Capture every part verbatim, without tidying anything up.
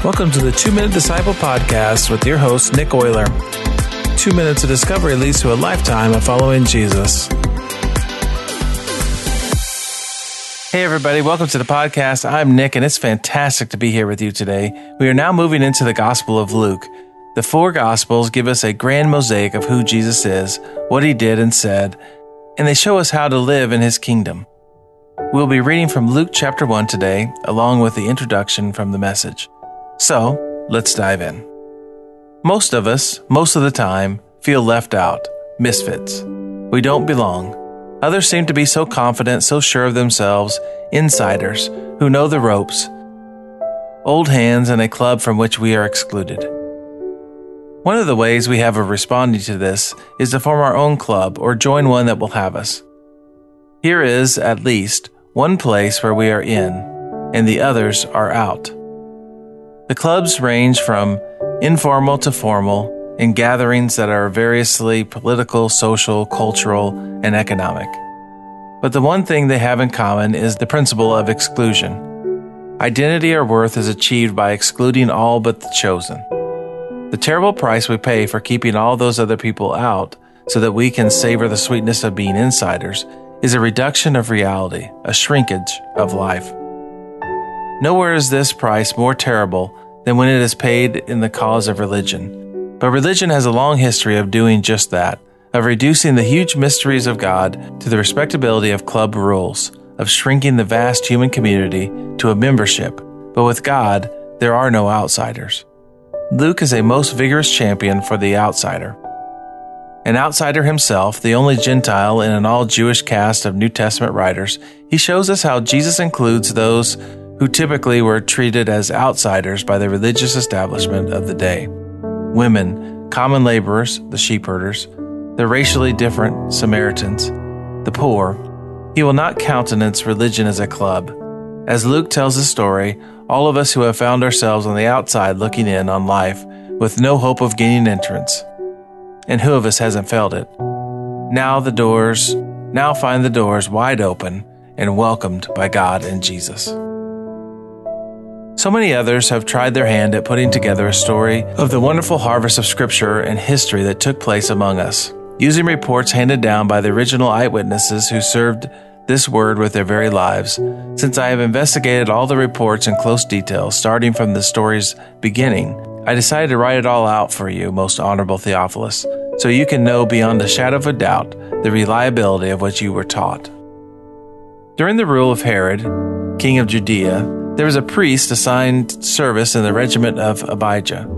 Welcome to the Two Minute Disciple Podcast with your host, Nick Euler. Two minutes of discovery leads to a lifetime of following Jesus. Hey everybody, welcome to the podcast. I'm Nick and it's fantastic to be here with you today. We are now moving into the Gospel of Luke. The four Gospels give us a grand mosaic of who Jesus is, what he did and said, and they show us how to live in his kingdom. We'll be reading from Luke chapter one today, along with the introduction from the message. So, let's dive in. Most of us, most of the time, feel left out, misfits. We don't belong. Others seem to be so confident, so sure of themselves, insiders who know the ropes, old hands in a club from which we are excluded. One of the ways we have of responding to this is to form our own club or join one that will have us. Here is, at least, one place where we are in, and the others are out. The clubs range from informal to formal in gatherings that are variously political, social, cultural, and economic. But the one thing they have in common is the principle of exclusion. Identity or worth is achieved by excluding all but the chosen. The terrible price we pay for keeping all those other people out so that we can savor the sweetness of being insiders is a reduction of reality, a shrinkage of life. Nowhere is this price more terrible than when it is paid in the cause of religion. But religion has a long history of doing just that, of reducing the huge mysteries of God to the respectability of club rules, of shrinking the vast human community to a membership. But with God, there are no outsiders. Luke is a most vigorous champion for the outsider. An outsider himself, the only Gentile in an all-Jewish cast of New Testament writers, he shows us how Jesus includes those who typically were treated as outsiders by the religious establishment of the day. Women, common laborers, the sheepherders, the racially different Samaritans, the poor. He will not countenance religion as a club. As Luke tells the story, all of us who have found ourselves on the outside looking in on life with no hope of gaining entrance, and who of us hasn't felt it? Now the doors, now find the doors wide open and welcomed by God and Jesus. So many others have tried their hand at putting together a story of the wonderful harvest of scripture and history that took place among us, using reports handed down by the original eyewitnesses who served this word with their very lives. Since I have investigated all the reports in close detail, starting from the story's beginning, I decided to write it all out for you, most honorable Theophilus, so you can know beyond a shadow of a doubt the reliability of what you were taught. During the rule of Herod, king of Judea, there was a priest assigned service in the regiment of Abijah.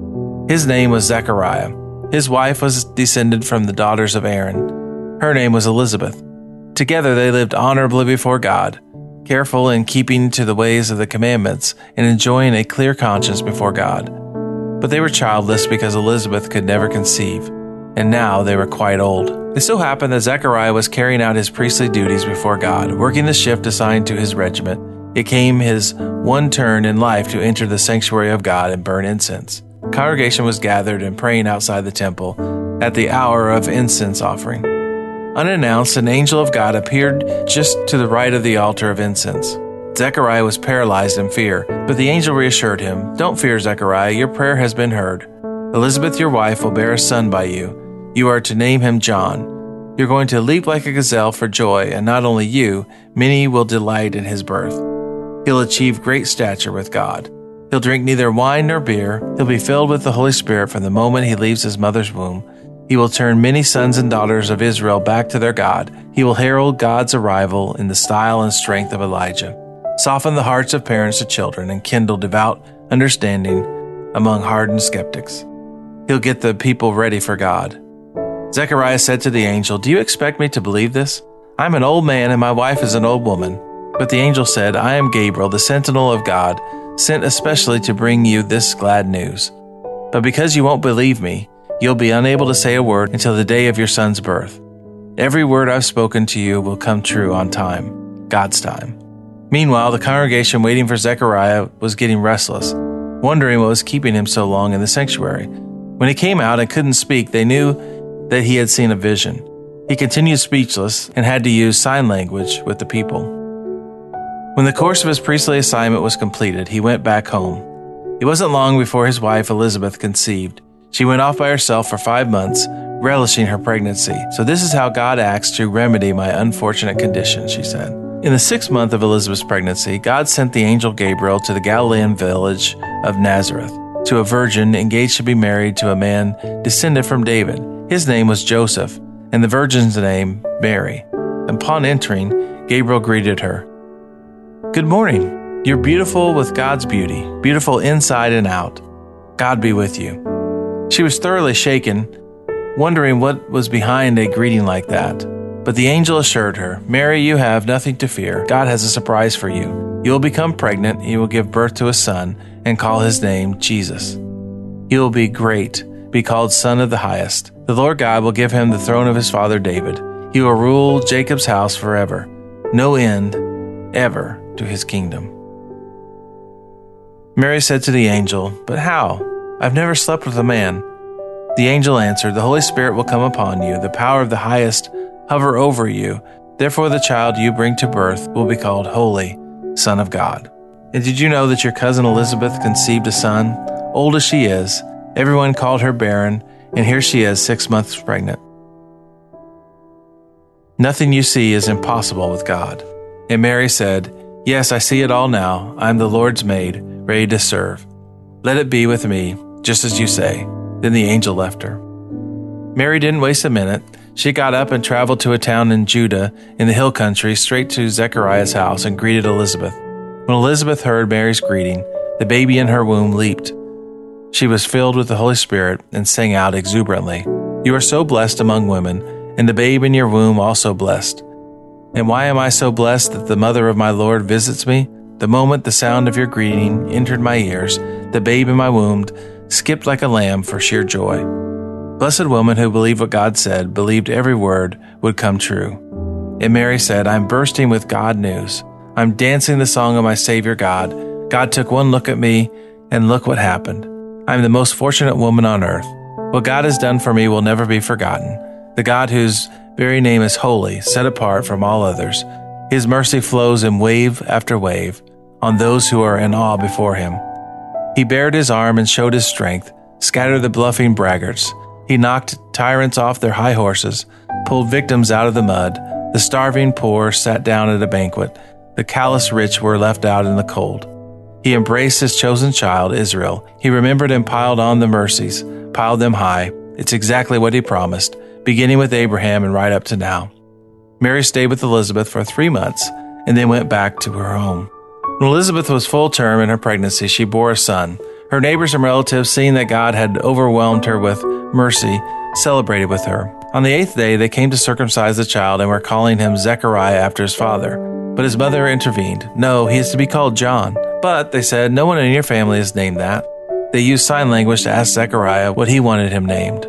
His name was Zechariah. His wife was descended from the daughters of Aaron. Her name was Elizabeth. Together they lived honorably before God, careful in keeping to the ways of the commandments and enjoying a clear conscience before God. But they were childless because Elizabeth could never conceive, and now they were quite old. It so happened that Zechariah was carrying out his priestly duties before God, working the shift assigned to his regiment. It came his one turn in life to enter the sanctuary of God and burn incense. The congregation was gathered and praying outside the temple at the hour of incense offering. Unannounced, an angel of God appeared just to the right of the altar of incense. Zechariah was paralyzed in fear, but the angel reassured him, "Don't fear, Zechariah, your prayer has been heard. Elizabeth, your wife, will bear a son by you. You are to name him John. You're going to leap like a gazelle for joy, and not only you, many will delight in his birth. He'll achieve great stature with God. He'll drink neither wine nor beer. He'll be filled with the Holy Spirit from the moment he leaves his mother's womb. He will turn many sons and daughters of Israel back to their God. He will herald God's arrival in the style and strength of Elijah, soften the hearts of parents to children, and kindle devout understanding among hardened skeptics. He'll get the people ready for God." Zechariah said to the angel, "Do you expect me to believe this? I'm an old man and my wife is an old woman." But the angel said, "I am Gabriel, the sentinel of God, sent especially to bring you this glad news. But because you won't believe me, you'll be unable to say a word until the day of your son's birth. Every word I've spoken to you will come true on time, God's time." Meanwhile, the congregation waiting for Zechariah was getting restless, wondering what was keeping him so long in the sanctuary. When he came out and couldn't speak, they knew that he had seen a vision. He continued speechless and had to use sign language with the people. When the course of his priestly assignment was completed, he went back home. It wasn't long before his wife Elizabeth conceived. She went off by herself for five months, relishing her pregnancy. So this is how God acts to remedy my unfortunate condition, she said. In the sixth month of Elizabeth's pregnancy, God sent the angel Gabriel to the Galilean village of Nazareth, to a virgin engaged to be married to a man descended from David. His name was Joseph, and the virgin's name Mary. Upon entering, Gabriel greeted her. "Good morning. You're beautiful with God's beauty, beautiful inside and out. God be with you." She was thoroughly shaken, wondering what was behind a greeting like that. But the angel assured her, "Mary, you have nothing to fear. God has a surprise for you. You will become pregnant, and you will give birth to a son, and call his name Jesus. He will be great, be called Son of the Highest. The Lord God will give him the throne of his father David. He will rule Jacob's house forever. No end, ever, to his kingdom." Mary said to the angel, "But how? I've never slept with a man." The angel answered, "The Holy Spirit will come upon you. The power of the Highest hover over you. Therefore the child you bring to birth will be called Holy, Son of God." And did you know that your cousin Elizabeth conceived a son? Old as she is, everyone called her barren, and here she is, six months pregnant. Nothing you see is impossible with God. And Mary said, "Yes, I see it all now. I am the Lord's maid, ready to serve. Let it be with me, just as you say." Then the angel left her. Mary didn't waste a minute. She got up and traveled to a town in Judah, in the hill country, straight to Zechariah's house and greeted Elizabeth. When Elizabeth heard Mary's greeting, the baby in her womb leaped. She was filled with the Holy Spirit and sang out exuberantly, "You are so blessed among women, and the babe in your womb also blessed. And why am I so blessed that the mother of my Lord visits me? The moment the sound of your greeting entered my ears, the babe in my womb skipped like a lamb for sheer joy." Blessed woman who believed what God said, believed every word would come true. And Mary said, "I'm bursting with God news. I'm dancing the song of my Savior God. God took one look at me, and look what happened. I'm the most fortunate woman on earth. What God has done for me will never be forgotten. The God whose very name is holy, set apart from all others. His mercy flows in wave after wave on those who are in awe before him. He bared his arm and showed his strength, scattered the bluffing braggarts. He knocked tyrants off their high horses, pulled victims out of the mud. The starving poor sat down at a banquet. The callous rich were left out in the cold. He embraced his chosen child, Israel. He remembered and piled on the mercies, piled them high. It's exactly what he promised, beginning with Abraham and right up to now." Mary stayed with Elizabeth for three months and then went back to her home. When Elizabeth was full term in her pregnancy, she bore a son. Her neighbors and relatives, seeing that God had overwhelmed her with mercy, celebrated with her. On the eighth day, they came to circumcise the child and were calling him Zechariah after his father. But his mother intervened. "No, he is to be called John." But, they said, "no one in your family is named that." They used sign language to ask Zechariah what he wanted him named.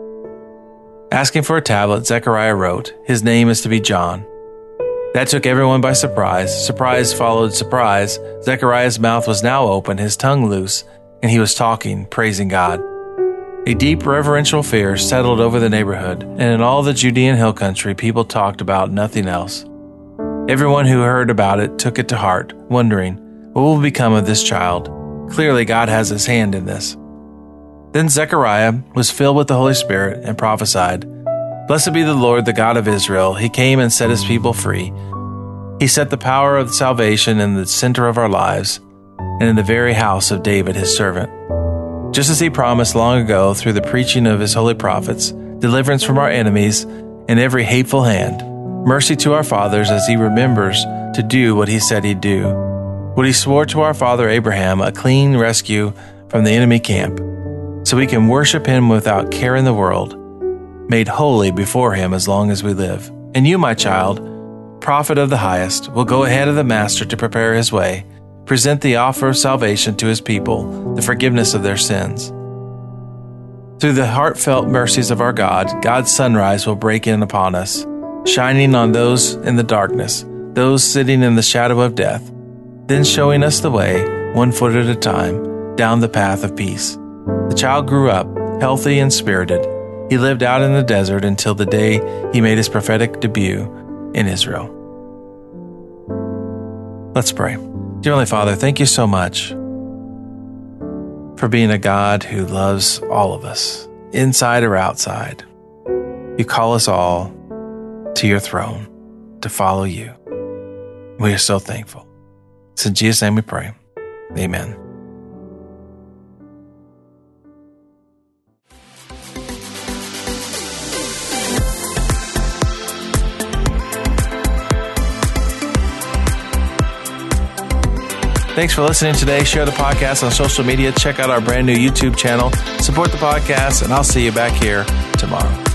Asking for a tablet, Zechariah wrote, "His name is to be John." That took everyone by surprise. Surprise followed surprise. Zechariah's mouth was now open, his tongue loose, and he was talking, praising God. A deep reverential fear settled over the neighborhood, and in all the Judean hill country, people talked about nothing else. Everyone who heard about it took it to heart, wondering, what will become of this child? Clearly, God has his hand in this. Then Zechariah was filled with the Holy Spirit and prophesied, "Blessed be the Lord, the God of Israel. He came and set his people free. He set the power of salvation in the center of our lives, and in the very house of David, his servant. Just as he promised long ago through the preaching of his holy prophets, deliverance from our enemies and every hateful hand, mercy to our fathers as he remembers to do what he said he'd do. What he swore to our father Abraham, a clean rescue from the enemy camp, so we can worship him without care in the world, made holy before him as long as we live. And you, my child, prophet of the highest, will go ahead of the master to prepare his way, present the offer of salvation to his people, the forgiveness of their sins. Through the heartfelt mercies of our God, God's sunrise will break in upon us, shining on those in the darkness, those sitting in the shadow of death, then showing us the way, one foot at a time, down the path of peace. The child grew up, healthy and spirited. He lived out in the desert until the day he made his prophetic debut in Israel. Let's pray. Dear Heavenly Father, thank you so much for being a God who loves all of us, inside or outside. You call us all to your throne to follow you. We are so thankful. It's in Jesus' name we pray. Amen. Thanks for listening today. Share the podcast on social media. Check out our brand new YouTube channel. Support the podcast, and I'll see you back here tomorrow.